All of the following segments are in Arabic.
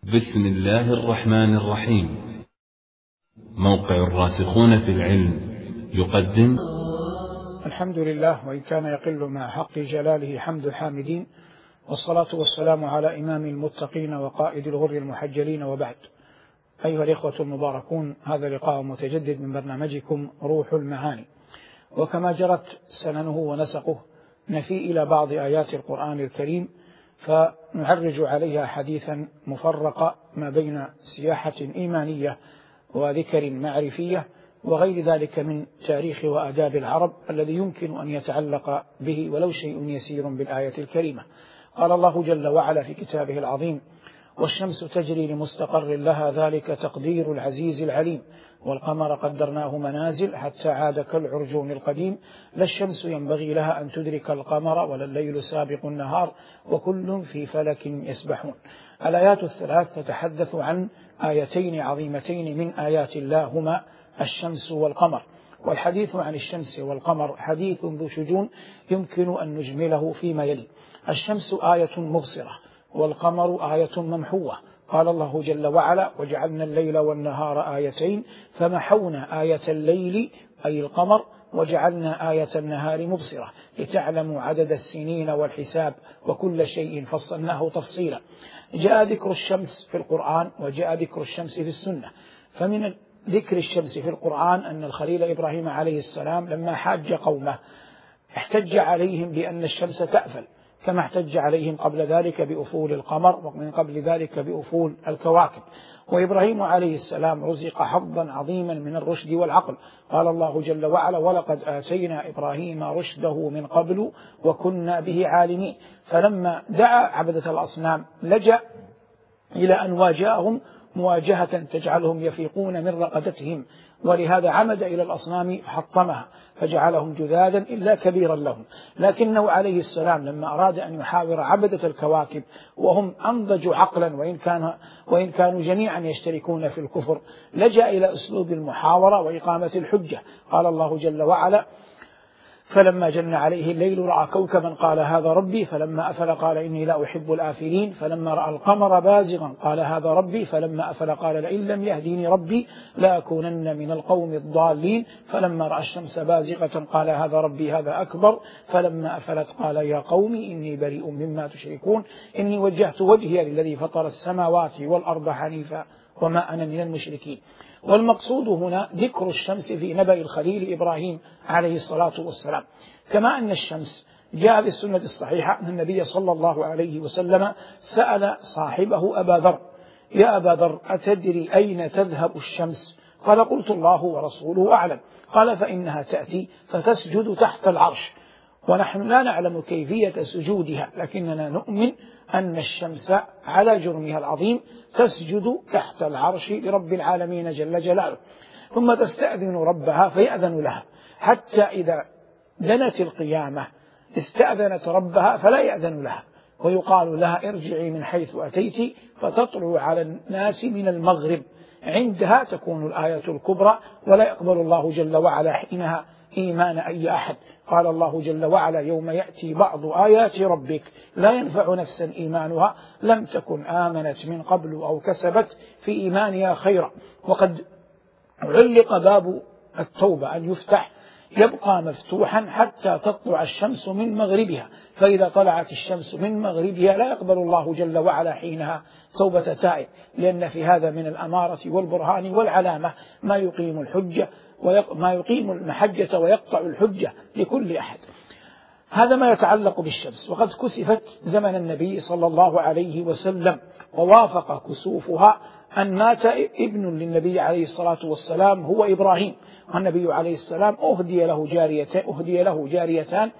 بسم الله الرحمن الرحيم. موقع الراسخون في العلم يقدم الحمد لله، وإن كان يقل مع حق جلاله حمد الحامدين، والصلاة والسلام على إمام المتقين وقائد الغر المحجلين، وبعد. أيها الإخوة المباركون، هذا لقاء متجدد من برنامجكم روح المعاني، وكما جرت سننه ونسقه نفي إلى بعض آيات القرآن الكريم فنعرج عليها حديثا مفرق ما بين سياحة إيمانية وذكر معرفية وغير ذلك من تاريخ وآداب العرب الذي يمكن أن يتعلق به ولو شيء يسير بالآية الكريمة. قال الله جل وعلا في كتابه العظيم: والشمس تجري لمستقر لها ذلك تقدير العزيز العليم، والقمر قدرناه منازل حتى عاد كالعرجون القديم، لا الشمس ينبغي لها أن تدرك القمر ولا الليل سابق النهار وكل في فلك يسبحون. الآيات الثلاث تتحدث عن آيتين عظيمتين من آيات الله هما الشمس والقمر، والحديث عن الشمس والقمر حديث ذو شجون يمكن أن نجمله فيما يلي. الشمس آية مبصرة، والقمر آية ممحوة. قال الله جل وعلا: وجعلنا الليل والنهار آيتين فمحونا آية الليل أي القمر وجعلنا آية النهار مبصرة لتعلموا عدد السنين والحساب وكل شيء فصلناه تفصيلا. جاء ذكر الشمس في القرآن وجاء ذكر الشمس في السنة. فمن ذكر الشمس في القرآن أن الخليل إبراهيم عليه السلام لما حاج قومه احتج عليهم بأن الشمس تأفل، كما احتج عليهم قبل ذلك بأفول القمر ومن قبل ذلك بأفول الكواكب. وإبراهيم عليه السلام رزق حظا عظيما من الرشد والعقل. قال الله جل وعلا: ولقد آتينا إبراهيم رشده من قبل وكنا به عالمين. فلما دعا عبدة الأصنام لجأ إلى أن واجههم مواجهة تجعلهم يفيقون من رقدتهم، ولهذا عمد إلى الأصنام فحطمها فجعلهم جذاذا إلا كبيرا لهم. لكنه عليه السلام لما أراد أن يحاور عبدة الكواكب وهم أنضج عقلا وإن كانوا جميعا يشتركون في الكفر، لجأ إلى أسلوب المحاورة وإقامة الحجة. قال الله جل وعلا: فلما جن عليه الليل رأى كوكبا قال هذا ربي، فلما أفل قال إني لا أحب الآفلين، فلما رأى القمر بازغا قال هذا ربي، فلما أفل قال لئن لم يهديني ربي لأكونن من القوم الضالين، فلما رأى الشمس بازغة قال هذا ربي هذا أكبر، فلما أفلت قال يا قوم إني بريء مما تشركون إني وجهت وجهي للذي فطر السماوات والأرض حنيفا وما أنا من المشركين. والمقصود هنا ذكر الشمس في نبأ الخليل إبراهيم عليه الصلاة والسلام. كما أن الشمس جاء في السنة الصحيحة أن النبي صلى الله عليه وسلم سأل صاحبه أبا ذر: يا أبا ذر، أتدري أين تذهب الشمس؟ قال: قلت الله ورسوله أعلم. قال: فإنها تأتي فتسجد تحت العرش، ونحن لا نعلم كيفية سجودها، لكننا نؤمن أن الشمس على جرمها العظيم تسجد تحت العرش لرب العالمين جل جلاله، ثم تستأذن ربها فيأذن لها، حتى إذا دنت القيامة استأذنت ربها فلا يأذن لها، ويقال لها: ارجعي من حيث أتيت فتطلع على الناس من المغرب. عندها تكون الآية الكبرى، ولا يقبل الله جل وعلا حينها إيمان أي أحد. قال الله جل وعلا: يوم يأتي بعض آيات ربك لا ينفع نفسا إيمانها لم تكن آمنت من قبل أو كسبت في إيمانها خيرا. وقد علق باب التوبة أن يفتح يبقى مفتوحا حتى تطلع الشمس من مغربها، فإذا طلعت الشمس من مغربها لا يقبل الله جل وعلا حينها توبة تائب، لأن في هذا من الأمارة والبرهان والعلامة ما يقيم الحجة وما يقيم المحجة ويقطع الحجة لكل أحد. هذا ما يتعلق بالشمس. وقد كسفت زمن النبي صلى الله عليه وسلم، ووافق كسوفها أن مات ابن للنبي عليه الصلاة والسلام هو إبراهيم، والنبي عليه السلام أهدي له جاريتان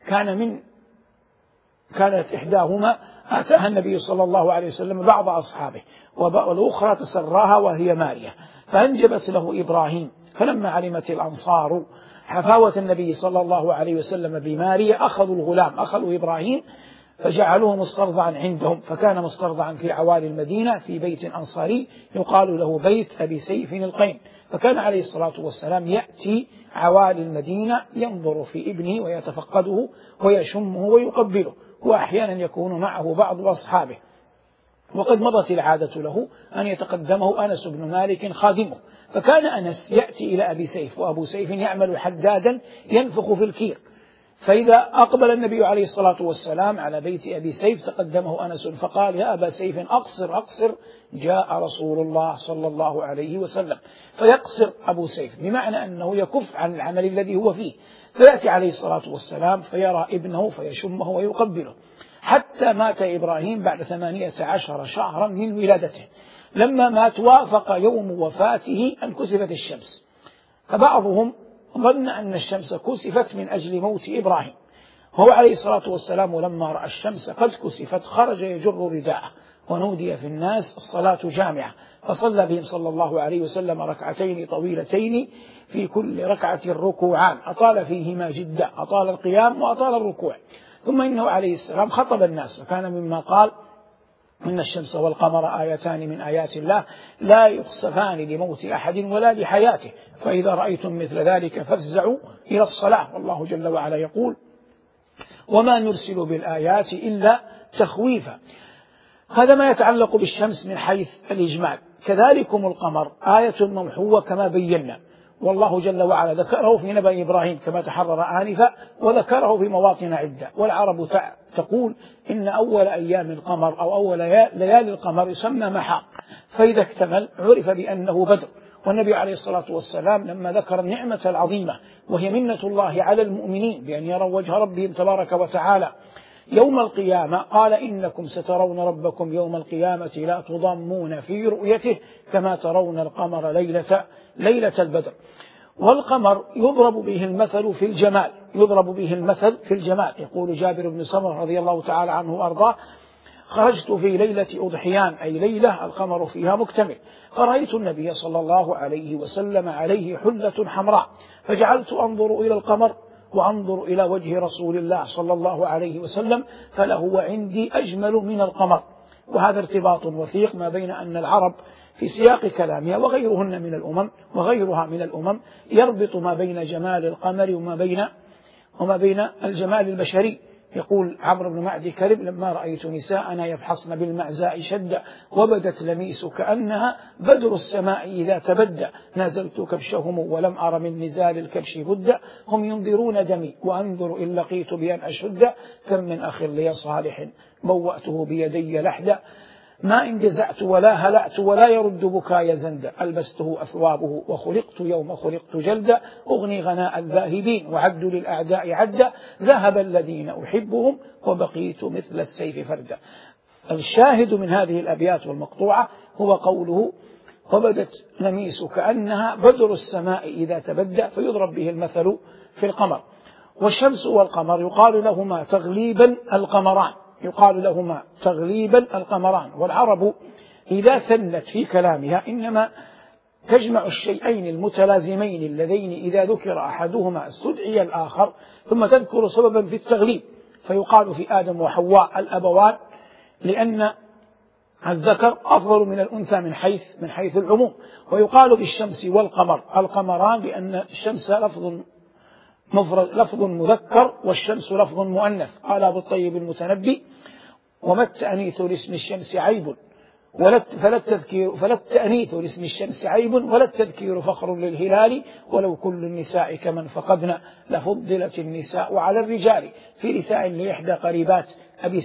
كانت إحداهما آتاها النبي صلى الله عليه وسلم بعض أصحابه، والأخرى تسراها وهي مارية، فأنجبت له إبراهيم. فلما علمت الأنصار حفاوة النبي صلى الله عليه وسلم بمارية أخذوا الغلام، أخذوا إبراهيم فجعلوه مسترضعا عندهم، فكان مسترضعا في عوالي المدينة في بيت أنصاري يقال له بيت أبي سيف القين. فكان عليه الصلاة والسلام يأتي عوالي المدينة ينظر في ابنه ويتفقده ويشمه ويقبله، وأحيانا يكون معه بعض أصحابه. وقد مضت العادة له أن يتقدمه أنس بن مالك خادمه، فكان أنس يأتي إلى أبي سيف، وأبو سيف يعمل حدادا ينفخ في الكير، فإذا أقبل النبي عليه الصلاة والسلام على بيت أبي سيف تقدمه أنس فقال: يا أبا سيف أقصر أقصر، جاء رسول الله صلى الله عليه وسلم. فيقصر أبو سيف بمعنى أنه يكف عن العمل الذي هو فيه، فيأتي عليه الصلاة والسلام فيرى ابنه فيشمه ويقبله، حتى مات إبراهيم بعد 18 شهرا من ولادته. لما مات وافق يوم وفاته أن كسفت الشمس، فبعضهم ظن أن الشمس كسفت من أجل موت إبراهيم، وهو عليه الصلاة والسلام لما رأى الشمس قد كسفت خرج يجر رداءه، ونودي في الناس الصلاة جامعة، فصلى بهم صلى الله عليه وسلم ركعتين طويلتين في كل ركعة ركوعان، أطال فيهما جدا، أطال القيام وأطال الركوع. ثم إنه عليه السلام خطب الناس، فكان مما قال: إن الشمس والقمر آيتان من آيات الله لا يخسفان لموت أحد ولا لحياته، فإذا رأيتم مثل ذلك فافزعوا إلى الصلاة. والله جل وعلا يقول: وما نرسل بالآيات إلا تخويفا. هذا ما يتعلق بالشمس من حيث الإجمال. كذلكم القمر آية ممحوة كما بينا، والله جل وعلا ذكره في نبأ إبراهيم كما تحرر آنفا، وذكره في مواطن عدة. والعرب تقول إن أول أيام القمر أو أول ليالي القمر يسمى محاق، فإذا اكتمل عرف بأنه بدر. والنبي عليه الصلاة والسلام لما ذكر النعمة العظيمة وهي منة الله على المؤمنين بأن يروا وجه ربهم تبارك وتعالى يوم القيامة قال: إنكم سترون ربكم يوم القيامة لا تضامون في رؤيته كما ترون القمر ليلة البدر. والقمر يضرب به المثل في الجمال، يضرب به المثل في الجمال. يقول جابر بن سمرة رضي الله تعالى عنه وأرضاه: خرجت في ليلة أضحيان، أي ليلة القمر فيها مكتمل، فرأيت النبي صلى الله عليه وسلم عليه حلة حمراء، فجعلت أنظر إلى القمر وأنظر إلى وجه رسول الله صلى الله عليه وسلم، فلهو عندي أجمل من القمر. وهذا ارتباط وثيق ما بين أن العرب في سياق كلامها وغيرها من الأمم يربط ما بين جمال القمر وما بين الجمال البشري. يقول عمرو بن معدي كرب: لما رأيت نساءنا يفحصن بالمعزاء شد، وبدت لميس كأنها بدر السماء إذا تبدى، نازلت كبشهم ولم أر من نزال الكبش بد، هم ينظرون دمي وأنظر إن لقيت بأن أشد، كم من أخ لي صالح بوأته بيدي لحدا، ما إن جزعت ولا هلعت ولا يرد بكاي زندا، ألبسته أثوابه وخلقت يوم خلقت جلدا، أغني غناء الذاهبين وعد للأعداء عدا، ذهب الذين أحبهم وبقيت مثل السيف فردا. الشاهد من هذه الأبيات والمقطوعة هو قوله: وبدت لميس كأنها بدر السماء إذا تبدى، فيضرب به المثل في القمر. والشمس والقمر يقال لهما تغليبا القمران، والعرب إذا ثنت في كلامها إنما تجمع الشيئين المتلازمين اللذين إذا ذكر أحدهما استدعي الآخر، ثم تذكر سببا في التغليب، فيقال في آدم وحواء الأبوان لأن الذكر أفضل من الأنثى من حيث العموم. ويقال بالشمس والقمر القمران لأن الشمس لفظ مذكر والشمس لفظ مؤنث. قال أبو الطيب المتنبي: وما التأنيث لاسم الشمس عيب فلا التأنيث لاسم الشمس عيب ولا التذكير فخر للهلال، ولو كل النساء كمن فقدنا لفضلت النساء على الرجال، في رثاء لإحدى قريبات أبي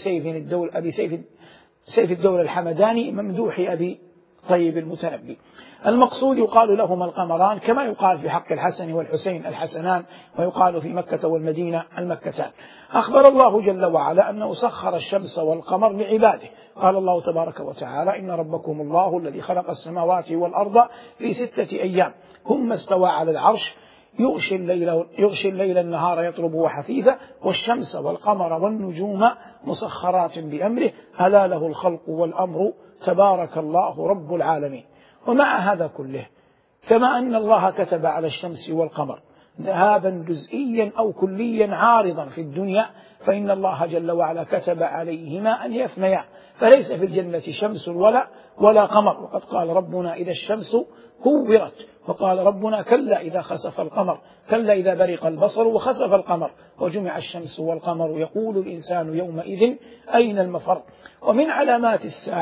سيف الدولة الحمداني ممدوح أبي طيب المتنبي. المقصود يقال لهما القمران كما يقال في حق الحسن والحسين الحسنان، ويقال في مكة والمدينة المكتان. أخبر الله جل وعلا أنه سخر الشمس والقمر لعباده. قال الله تبارك وتعالى: إن ربكم الله الذي خلق السماوات والأرض في 6 أيام ثم استوى على العرش يغشي الليل النهار يطلبه حثيثا، والشمس والقمر والنجوم مسخرات بأمره، ألا له الخلق والأمر تبارك الله رب العالمين. ومع هذا كله، كما أن الله كتب على الشمس والقمر ذهابا جزئيا أو كليا عارضا في الدنيا، فإن الله جل وعلا كتب عليهما أن يفنيا، فليس في الجنة شمس ولا قمر. وقد قال ربنا: إذا الشمس كورت، وقال ربنا: كلا إذا خسف القمر، كلا إذا برق البصر وخسف القمر وجمع الشمس والقمر، يقول الإنسان يومئذ أين المفر. ومن علامات الساعة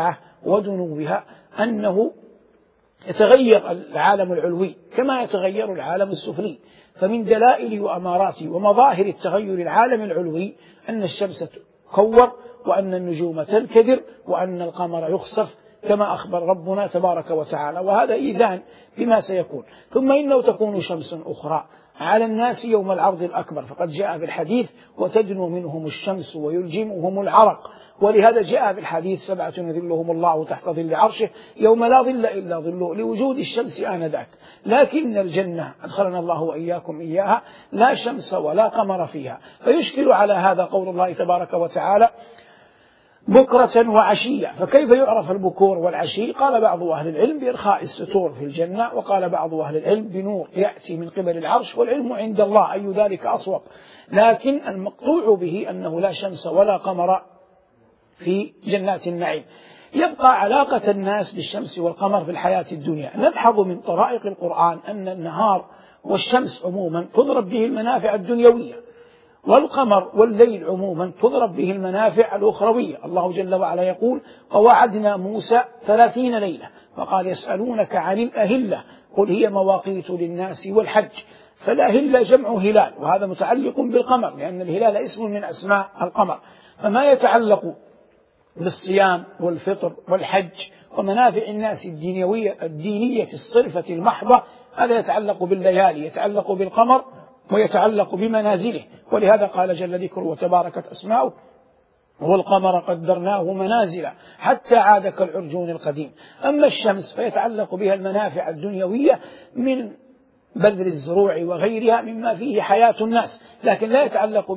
ودنوها أنه يتغير العالم العلوي كما يتغير العالم السفلي. فمن دلائل وأمارات ومظاهر التغير العالم العلوي أن الشمس تكور، وأن النجوم تنكدر، وأن القمر يخسف كما أخبر ربنا تبارك وتعالى، وهذا إيذان بما سيكون. ثم إنه تكون شمس أخرى على الناس يوم العرض الأكبر، فقد جاء في الحديث وتدنو منهم الشمس ويلجمهم العرق، ولهذا جاء في الحديث 7 يظلهم الله تحت ظل عرشه يوم لا ظل إلا ظله لوجود الشمس آنذاك. لكن الجنة أدخلنا الله وإياكم إياها لا شمس ولا قمر فيها، فيشكل على هذا قول الله تبارك وتعالى بكرة وعشية. فكيف يعرف البكور والعشي؟ قال بعض أهل العلم بإرخاء الستور في الجنة، وقال بعض أهل العلم بنور يأتي من قبل العرش، والعلم عند الله أي ذلك أصوب. لكن المقطوع به أنه لا شمس ولا قمر في جنات النعيم. يبقى علاقة الناس بالشمس والقمر في الحياة الدنيا. نلحظ من طرائق القرآن أن النهار والشمس عموما تضرب به المنافع الدنيوية، والقمر والليل عموما تضرب به المنافع الأخروية. الله جل وعلا يقول ووعدنا موسى 30 ليلة فقال يسألونك عن الأهلة قل هي مواقيت للناس والحج. فالأهلة جمع هلال، وهذا متعلق بالقمر لأن الهلال اسم من أسماء القمر. فما يتعلق بالصيام والفطر والحج ومنافع الناس الدينية الصرفة المحضة هذا يتعلق بالليالي، يتعلق بالقمر ويتعلق بمنازله. ولهذا قال جل ذكره وتباركت أسماؤه والقمر قدرناه منازل حتى عاد كالعرجون القديم. أما الشمس فيتعلق بها المنافع الدنيوية من بذر الزروع وغيرها مما فيه حياة الناس، لكن لا يتعلق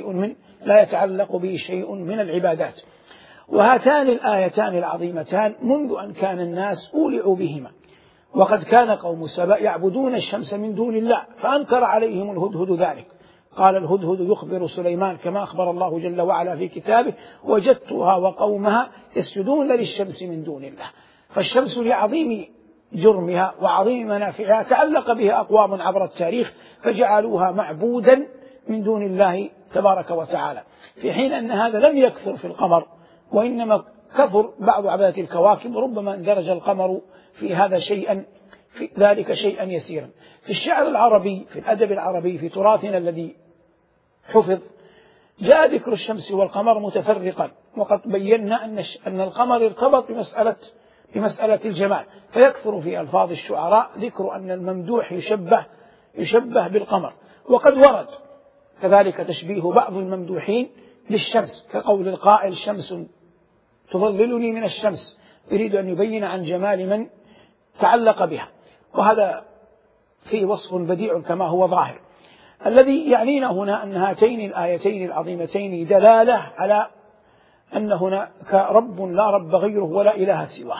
به شيء من العبادات. وهاتان الآيتان العظيمتان منذ أن كان الناس أولعوا بهما، وقد كان قوم سبأ يعبدون الشمس من دون الله فأنكر عليهم الهدهد ذلك. قال الهدهد يخبر سليمان كما أخبر الله جل وعلا في كتابه وجدتها وقومها يسجدون للشمس من دون الله. فالشمس لعظيم جرمها وعظيم منافعها تعلق بها أقوام عبر التاريخ فجعلوها معبودا من دون الله تبارك وتعالى، في حين أن هذا لم يكثر في القمر، وإنما كثر بعض عبادة الكواكب، وربما اندرج القمر في هذا في ذلك شيئا يسيرا. في الشعر العربي، في الأدب العربي، في تراثنا الذي حفظ، جاء ذكر الشمس والقمر متفرقا، وقد بينا أن القمر ارتبط بمسألة الجمال، فيكثر في ألفاظ الشعراء ذكر أن الممدوح يشبه بالقمر. وقد ورد كذلك تشبيه بعض الممدوحين بالشمس، كقول القائل شمس تظللني من الشمس، يريد أن يبين عن جمال من تعلق بها. وهذا فيه وصف بديع كما هو ظاهر. الذي يعنينا هنا أن هاتين الآيتين العظيمتين دلالة على أن هناك رب لا رب غيره ولا إله سواه.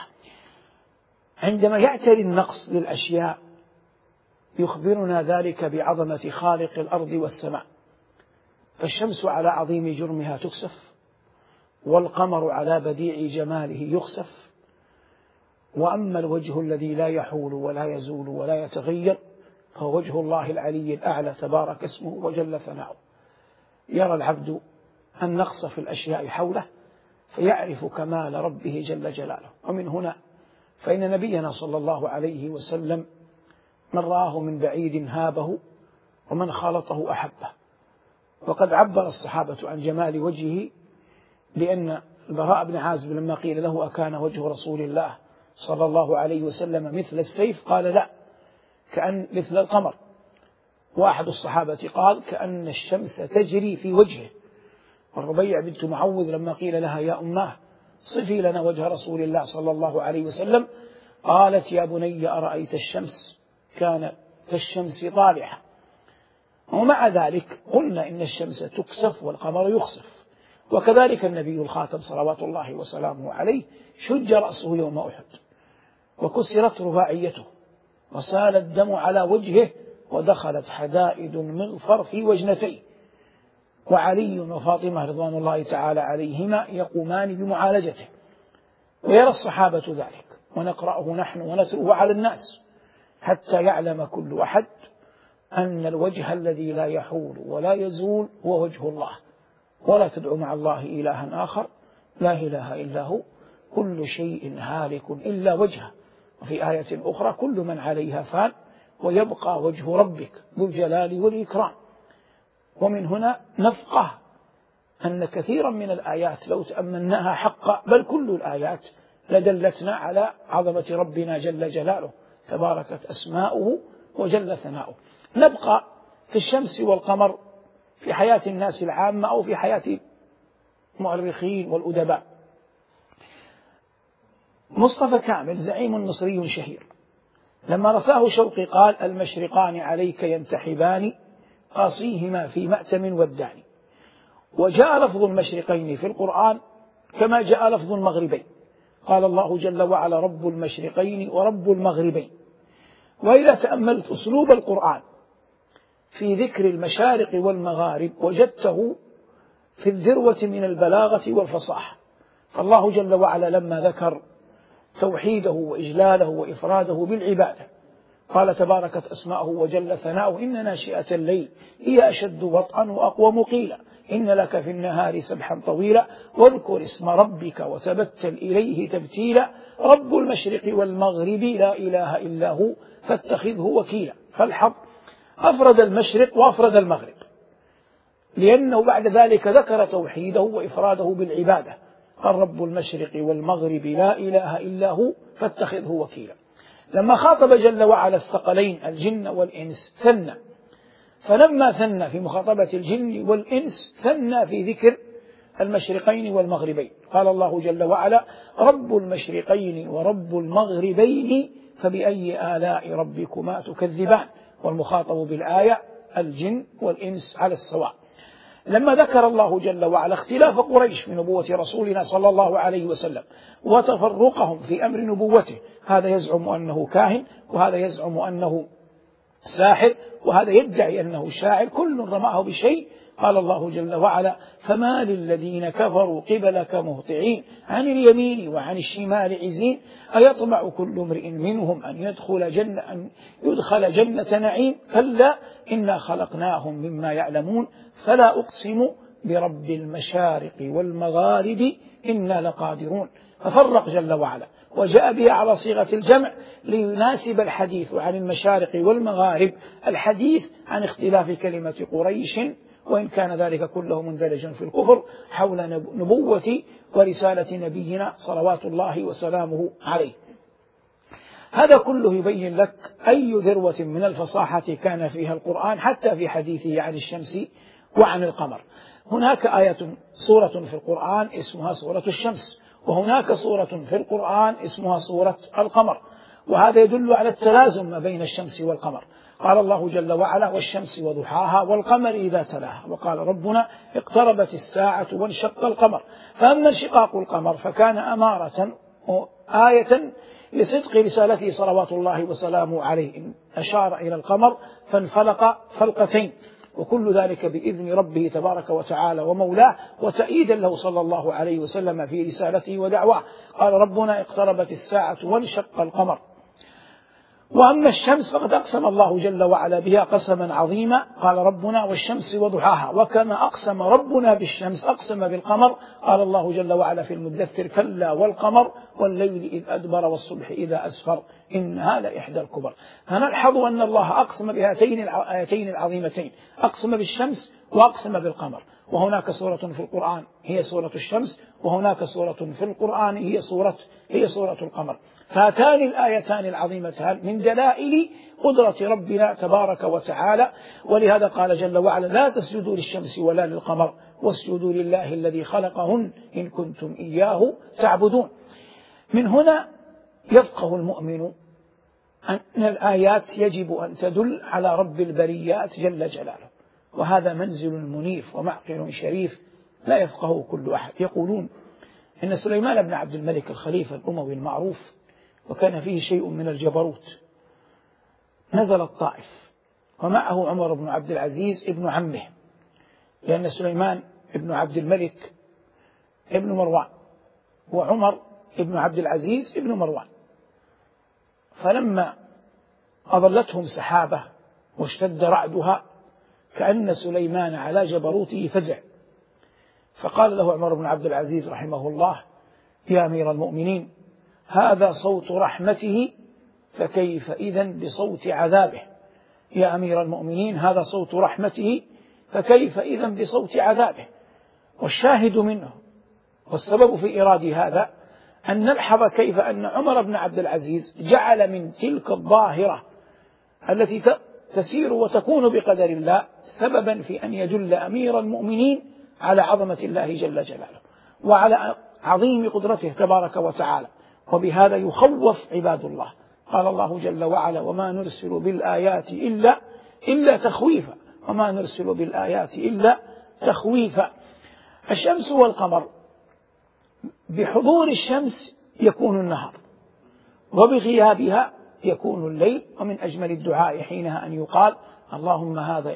عندما يعتري النقص للأشياء يخبرنا ذلك بعظمة خالق الأرض والسماء. فالشمس على عظيم جرمها تكسف، والقمر على بديع جماله يخسف. وأما الوجه الذي لا يحول ولا يزول ولا يتغير فهو وجه الله العلي الأعلى تبارك اسمه وجل ثناؤه. يرى العبد النقص في الأشياء حوله فيعرف كمال ربه جل جلاله. ومن هنا فإن نبينا صلى الله عليه وسلم من رآه من بعيد هابه ومن خالطه أحبه. وقد عبر الصحابة عن جمال وجهه، لأن البراء بن عازب لما قيل له أكان وجه رسول الله صلى الله عليه وسلم مثل السيف قال لا، كأن مثل القمر. واحد الصحابة قال كأن الشمس تجري في وجهه. والربيع بنت معوذ لما قيل لها يا أماه صفي لنا وجه رسول الله صلى الله عليه وسلم قالت يا بني أرأيت الشمس كان كالشمس طالعة. ومع ذلك قلنا إن الشمس تكسف والقمر يخسف. وكذلك النبي الخاتم صلوات الله وسلامه عليه شج رأسه يوم أحد وكسرت رباعيته وسال الدم على وجهه ودخلت حدائد المغفر في وجنتيه، وعلي وفاطمة رضوان الله تعالى عليهما يقومان بمعالجته. ويرى الصحابة ذلك ونقرأه نحن ونتلوه على الناس حتى يعلم كل أحد أن الوجه الذي لا يحول ولا يزول هو وجه الله، ولا تدعو مع الله إلها آخر لا إله إلا هو كل شيء هالك إلا وجهه. وفي آية أخرى كل من عليها فان ويبقى وجه ربك ذو الجلال والإكرام. ومن هنا نفقه أن كثيرا من الآيات لو تأملناها حقا بل كل الآيات لدلتنا على عظمة ربنا جل جلاله تباركت أسماؤه وجل ثناؤه. نبقى في الشمس والقمر في حياة الناس العامة أو في حياة المؤرخين والأدباء. مصطفى كامل زعيم مصري شهير لما رفاه شوقي قال: المشرقان عليك ينتحبان قاصيهما في مأتم والدان. وجاء لفظ المشرقين في القرآن كما جاء لفظ المغربين، قال الله جل وعلا: رب المشرقين ورب المغربين. وإذا تأملت أسلوب القرآن في ذكر المشارق والمغارب وجدته في الذروة من البلاغة والفصاحة. فالله جل وعلا لما ذكر توحيده وإجلاله وإفراده بالعبادة قال: تباركت أسماؤه وجل ثناؤه إن ناشئة الليل هي أشد وطئا وأقوم قيلا إن لك في النهار سبحا طويلا واذكر اسم ربك وتبتل إليه تبتيلا رب المشرق والمغرب لا إله إلا هو فاتخذه وكيلا. فالحظ أفرد المشرق وأفرد المغرب لأنه بعد ذلك ذكر توحيده وإفراده بالعبادة، قال: رب المشرق والمغرب لا إله إلا هو فاتخذه وكيلا. لما خاطب جل وعلا الثقلين الجن والإنس ثنى، فلما ثنى في مخاطبة الجن والإنس ثنى في ذكر المشرقين والمغربين. قال الله جل وعلا: رب المشرقين ورب المغربين فبأي آلاء ربكما تكذبان. والمخاطب بالآية الجن والإنس على السواء. لما ذكر الله جل وعلا اختلاف قريش من نبوة رسولنا صلى الله عليه وسلم وتفرقهم في أمر نبوته، هذا يزعم أنه كاهن وهذا يزعم أنه ساحر وهذا يدعي أنه شاعر، كل رماه بشيء. قال الله جل وعلا: فما للذين كفروا قبلك مهطعين عن اليمين وعن الشمال عزين أيطمع كل امرئ منهم أن يدخل جنة نعيم كلا إنا خلقناهم مما يعلمون فلا أقسم برب المشارق والمغارب إنا لقادرون. ففرق جل وعلا وجاء بها على صيغة الجمع ليناسب الحديث عن المشارق والمغارب الحديث عن اختلاف كلمة قريش، وإن كان ذلك كله مندرجا في الكفر حول نبوة ورسالة نبينا صلوات الله وسلامه عليه. هذا كله يبين لك أي ذروة من الفصاحة كان فيها القرآن حتى في حديثه عن الشمس وعن القمر. هناك سورة في القرآن اسمها سورة الشمس، وهناك سورة في القرآن اسمها سورة القمر، وهذا يدل على التلازم ما بين الشمس والقمر. قال الله جل وعلا: والشمس وضحاها والقمر إذا تلاها. وقال ربنا: اقتربت الساعة وانشق القمر. فأما انشقاق القمر فكان أمارة آية لصدق رسالته صلوات الله وسلامه عليه، أشار إلى القمر فانفلق فلقتين، وكل ذلك بإذن ربه تبارك وتعالى ومولاه وتأييدا له صلى الله عليه وسلم في رسالته ودعواه. قال ربنا: اقتربت الساعة وانشق القمر. وأما الشمس فقد أقسم الله جل وعلا بها قسما عظيما، قال ربنا: والشمس وضحاها. وكما أقسم ربنا بالشمس أقسم بالقمر، قال الله جل وعلا في المدثر: كلا والقمر والليل إذ أدبر والصبح إذا أسفر إنها لإحدى الكبر. فنلحظ أن الله أقسم بهاتين الآيتين العظيمتين، أقسم بالشمس وأقسم بالقمر. وهناك سورة في القرآن هي سورة الشمس، وهناك سورة في القرآن هي سورة القمر. فهاتان الآيتان العظيمتان من دلائل قدرة ربنا تبارك وتعالى. ولهذا قال جل وعلا: لا تسجدوا للشمس ولا للقمر واسجدوا لله الذي خلقهن إن كنتم إياه تعبدون. من هنا يفقه المؤمن أن الآيات يجب أن تدل على رب البريات جل جلاله، وهذا منزل منيف ومعقل شريف لا يفقهه كل أحد. يقولون إن سليمان بن عبد الملك الخليفة الأموي المعروف وكان فيه شيء من الجبروت نزل الطائف، ومعه عمر بن عبد العزيز ابن عمه، لأن سليمان ابن عبد الملك ابن مروان وعمر ابن عبد العزيز ابن مروان. فلما أظلتهم سحابة واشتد رعدها كأن سليمان على جبروته فزع، فقال له عمر بن عبد العزيز رحمه الله: يا أمير المؤمنين هذا صوت رحمته فكيف إذن بصوت عذابه. يا أمير المؤمنين هذا صوت رحمته فكيف إذن بصوت عذابه. والشاهد منه والسبب في إيراد هذا أن نلحظ كيف أن عمر بن عبد العزيز جعل من تلك الظاهرة التي تسير وتكون بقدر الله سببا في أن يدل أمير المؤمنين على عظمة الله جل جلاله وعلى عظيم قدرته تبارك وتعالى، وبهذا يخوف عباد الله. قال الله جل وعلا وما نرسل بالآيات إلا تخويفا، وما نرسل بالآيات إلا تخويفا. الشمس والقمر بحضور الشمس يكون النهار، وبغيابها يكون الليل. ومن أجمل الدعاء حينها أن يقال اللهم هذا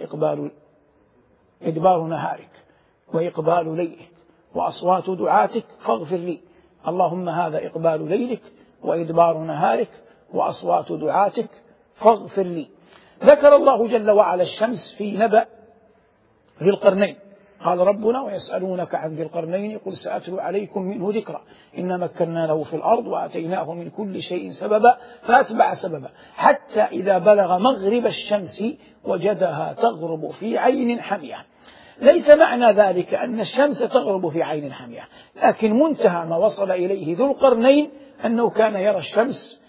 إدبار نهارك وإقبال ليلك وأصوات دعاتك فاغفر لي. اللهم هذا إقبال ليلك وإدبار نهارك وأصوات دعاتك فاغفر لي. ذكر الله جل وعلا الشمس في نبأ ذي القرنين. قال ربنا ويسألونك عن ذي القرنين قل سأتلو عليكم منه ذكرا إنا مكنا له في الأرض وآتيناه من كل شيء سببا فأتبع سببا حتى إذا بلغ مغرب الشمس وجدها تغرب في عين حمية. ليس معنى ذلك أن الشمس تغرب في عين حمية، لكن منتهى ما وصل إليه ذو القرنين أنه كان يرى الشمس،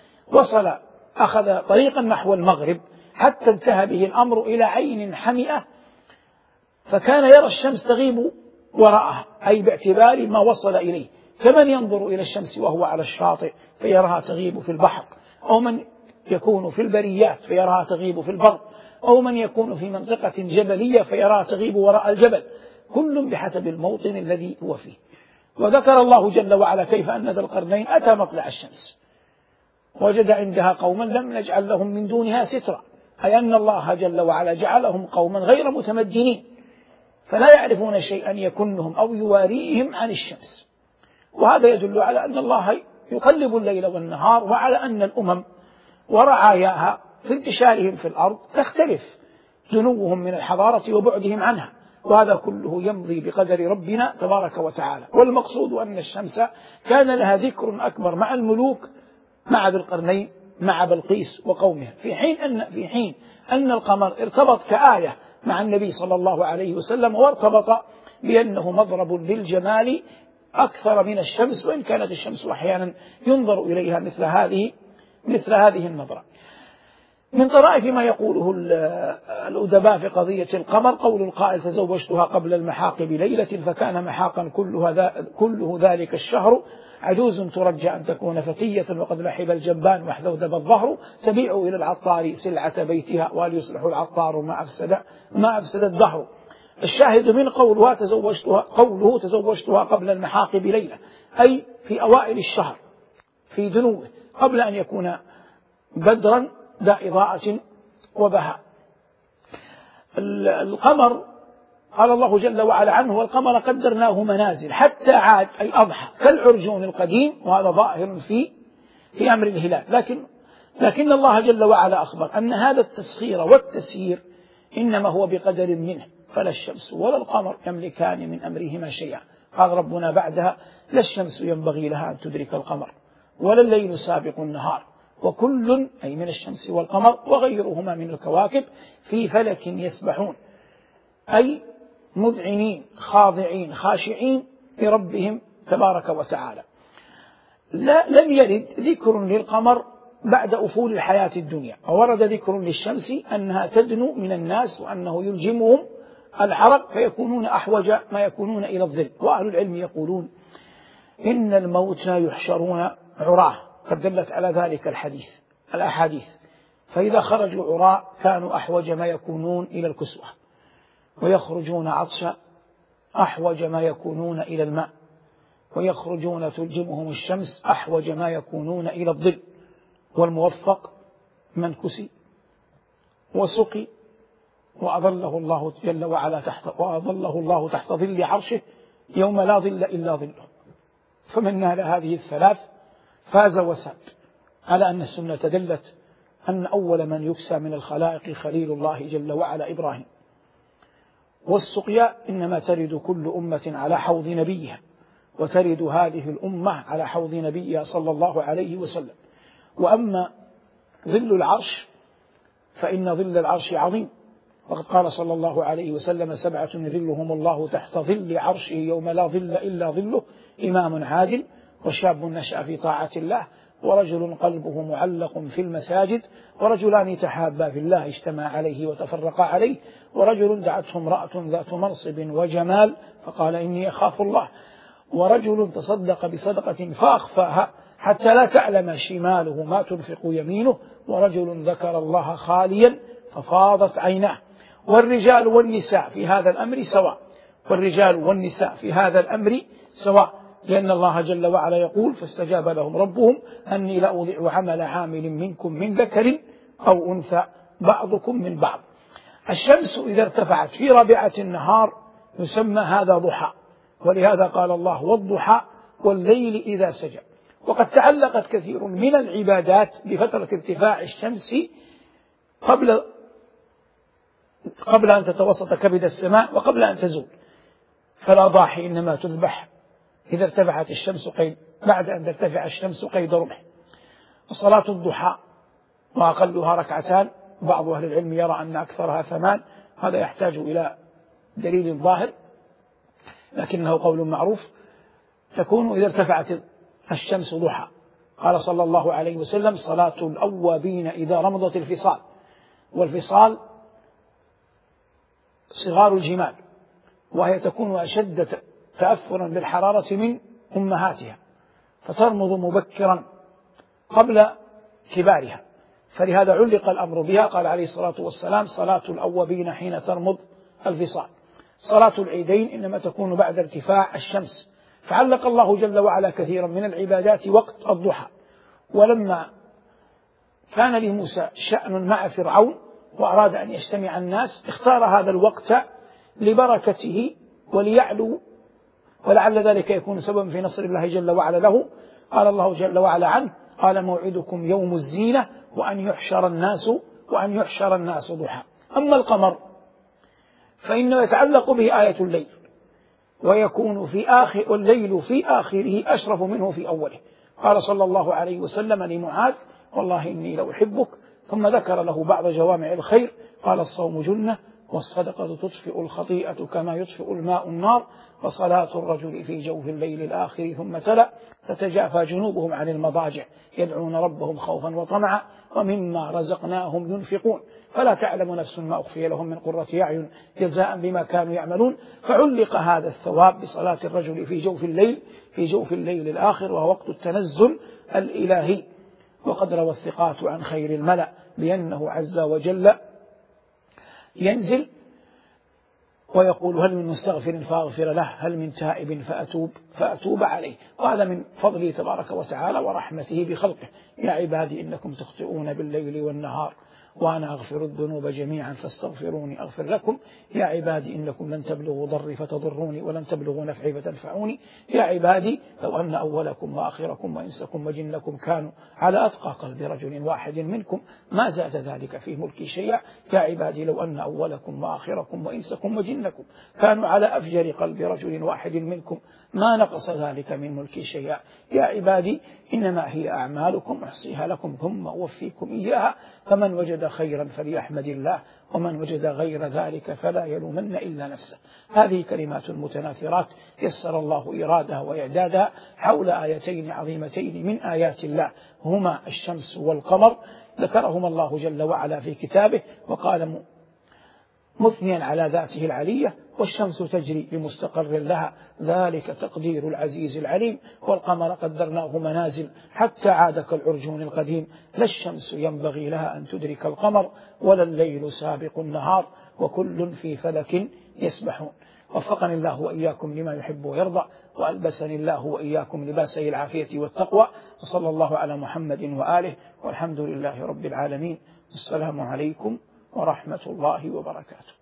أخذ طريقا نحو المغرب حتى انتهى به الأمر إلى عين حمئة، فكان يرى الشمس تغيب وراءها، أي باعتبار ما وصل إليه، كمن ينظر إلى الشمس وهو على الشاطئ فيراها تغيب في البحر، أو من يكون في البريات فيراها تغيب في البر، أو من يكون في منطقة جبلية فيراها تغيب وراء الجبل، كل بحسب الموطن الذي هو فيه. وذكر الله جل وعلا كيف أن ذا القرنين أتى مطلع الشمس وجد عندها قوما لم نجعل لهم من دونها سترا، أي أن الله جل وعلا جعلهم قوما غير متمدنين فلا يعرفون شيئا يكنهم أو يواريهم عن الشمس. وهذا يدل على أن الله يقلب الليل والنهار، وعلى أن الأمم ورعاياها في انتشارهم في الأرض تختلف دنوهم من الحضارة وبعدهم عنها، وهذا كله يمضي بقدر ربنا تبارك وتعالى. والمقصود أن الشمس كان لها ذكر أكبر مع الملوك، مع ذي القرنين، مع بلقيس وقومها، في حين أن القمر ارتبط كآية مع النبي صلى الله عليه وسلم، وارتبط بأنه مضرب للجمال أكثر من الشمس، وإن كانت الشمس أحيانا ينظر إليها مثل هذه النظرة. من طرائف ما يقوله الأدباء في قضية القمر قول القائل تزوجتها قبل المحاق بليلة فكان محاقا كله ذلك الشهر، عجوز ترجى أن تكون فتية وقد لحب الجبان واحذودب الظهر، تبيع إلى العطار سلعة بيتها وهل يصلح العطار ما أفسد الدهر. الشاهد من قوله تزوجتها قبل المحاق بليلة، أي في أوائل الشهر في دنوه قبل أن يكون بدرا ذا إضاءة وبهاء. القمر قال الله جل وعلا عنه والقمر قدرناه منازل حتى عاد أي أضحى كالعرجون القديم، وهذا ظاهر في أمر الهلال. لكن الله جل وعلا أخبر أن هذا التسخير والتسيير إنما هو بقدر منه، فلا الشمس ولا القمر يملكان من أمرهما شيئا. قال ربنا بعدها لا الشمس ينبغي لها أن تدرك القمر ولا الليل سابق النهار وكل أي من الشمس والقمر وغيرهما من الكواكب في فلك يسبحون، أي مذعنين خاضعين خاشعين لربهم تبارك وتعالى. لم يرد ذكر للقمر بعد أفول الحياة الدنيا، وورد ذكر للشمس أنها تدنو من الناس وأنه يلجمهم العرق فيكونون أحوج ما يكونون إلى الظل. وأهل العلم يقولون إن الموتى يحشرون عراه، قد دلت على ذلك الأحاديث، فإذا خرجوا عراة كانوا أحوج ما يكونون إلى الكسوة، ويخرجون عطشا أحوج ما يكونون إلى الماء، ويخرجون تلجمهم الشمس أحوج ما يكونون إلى الظل. والموفق من كسي وسقي وأظله الله جل وعلا تحت ظل عرشه يوم لا ظل إلا ظله. فمن نال هذه الثلاث فاز وساد، على أن السنة دلت أن أول من يكسى من الخلائق خليل الله جل وعلا إبراهيم. والسقيا إنما ترد كل أمة على حوض نبيها، وترد هذه الأمة على حوض نبيها صلى الله عليه وسلم. وأما ظل العرش فإن ظل العرش عظيم، وقد قال صلى الله عليه وسلم: 7 يظلهم الله تحت ظل عرشه يوم لا ظل إلا ظله: إمام عادل، وشاب نشأ في طاعة الله، ورجل قلبه معلق في المساجد، ورجلان تحابا في الله اجتمعا عليه وتفرقا عليه، ورجل دعته امرأة ذات منصب وجمال فقال: إني أخاف الله، ورجل تصدق بصدقة فأخفاها حتى لا تعلم شماله ما تنفق يمينه، ورجل ذكر الله خاليا ففاضت عيناه. والرجال والنساء في هذا الأمر سواء، والرجال والنساء في هذا الأمر سواء، لأن الله جل وعلا يقول: فاستجاب لهم ربهم أني لا أضيع عمل عامل منكم من ذكر أو أنثى بعضكم من بعض. الشمس إذا ارتفعت في رابعة النهار يسمى هذا ضحى، ولهذا قال الله: والضحى والليل إذا سجى. وقد تعلقت كثير من العبادات بفترة ارتفاع الشمس قبل أن تتوسط كبد السماء وقبل أن تزول، فالأضاحي إنما تذبح إذا ارتفعت الشمس بعد أن ترتفع الشمس قيد رمح. وصلاة الضحى وأقلها 2 ركعتان، بعض أهل العلم يرى أن أكثرها 8، هذا يحتاج إلى دليل ظاهر لكنه قول معروف، تكون إذا ارتفعت الشمس ضحى. قال صلى الله عليه وسلم: صلاة الأوابين إذا رمضت الفصال. والفصال صغار الجمال، وهي تكون أشد تأثرا بالحرارة من أمهاتها، فترمض مبكرا قبل كبارها، فلهذا علق الأمر بها. قال عليه الصلاة والسلام: صلاة الأوابين حين ترمض الفصال. صلاة العيدين إنما تكون بعد ارتفاع الشمس، فعلق الله جل وعلا كثيرا من العبادات وقت الضحى. ولما كان لموسى شأن مع فرعون وأراد أن يجتمع الناس اختار هذا الوقت لبركته وليعلو، ولعل ذلك يكون سببا في نصر الله جل وعلا له. قال الله جل وعلا عنه: قال: موعدكم يوم الزينة وأن يحشر الناس ضحى. أما القمر فإنه يتعلق به آية الليل، ويكون والليل في آخره أشرف منه في أوله. قال صلى الله عليه وسلم لمعاذ: والله إني لأحبك، ثم ذكر له بعض جوامع الخير، قال: الصوم جنة، والصدقة تطفئ الخطيئة كما يطفئ الماء النار، وصلاة الرجل في جوف الليل الآخر. ثم تلا: تتجافى جنوبهم عن المضاجع يدعون ربهم خوفا وطمعا ومما رزقناهم ينفقون، فلا تعلم نفس ما أخفي لهم من قرة أعين جزاء بما كانوا يعملون. فعلق هذا الثواب بصلاة الرجل في جوف الليل الآخر، وهو وقت التنزل الإلهي. وقد روى الثقات عن خير الملأ بأنه عز وجل ينزل ويقول: هل من مستغفر فأغفر له، هل من تائب فأتوب عليه. وهذا من فضله تبارك وتعالى ورحمته بخلقه: يا عبادي إنكم تخطئون بالليل والنهار وأنا أغفر الذنوب جميعا فاستغفروني أغفر لكم. يا عبادي إنكم لن تبلغوا ضري فتضروني ولن تبلغوا نفعي فتنفعوني. يا عبادي لو أن أولكم وآخركم وإنسكم وجنكم كانوا على أتقى قلب رجل واحد منكم ما زاد ذلك في ملكي شيئا. يا عبادي لو أن أولكم وآخركم وإنسكم وجنكم كانوا على أفجر قلب رجل واحد منكم ما نقص ذلك من ملكي شيئا. يا عبادي إنما هي أعمالكم أحصيها لكم ثم أوفيكم إياها، فمن وجد خيرا فليحمد الله، ومن وجد غير ذلك فلا يلومن إلا نفسه. هذه كلمات متناثرات يسر الله إيرادها وإعدادها حول آيتين عظيمتين من آيات الله، هما الشمس والقمر، ذكرهما الله جل وعلا في كتابه وقال مثنيا على ذاته العلية: والشمس تجري لمستقر لها ذلك تقدير العزيز العليم، والقمر قدرناه منازل حتى عاد كالعرجون القديم، لا الشمس ينبغي لها أن تدرك القمر ولا الليل سابق النهار وكل في فلك يسبحون. وفقني الله وإياكم لما يحب ويرضى، وألبسني الله وإياكم لباسي العافية والتقوى، وصلى الله على محمد وآله، والحمد لله رب العالمين. السلام عليكم ورحمة الله وبركاته.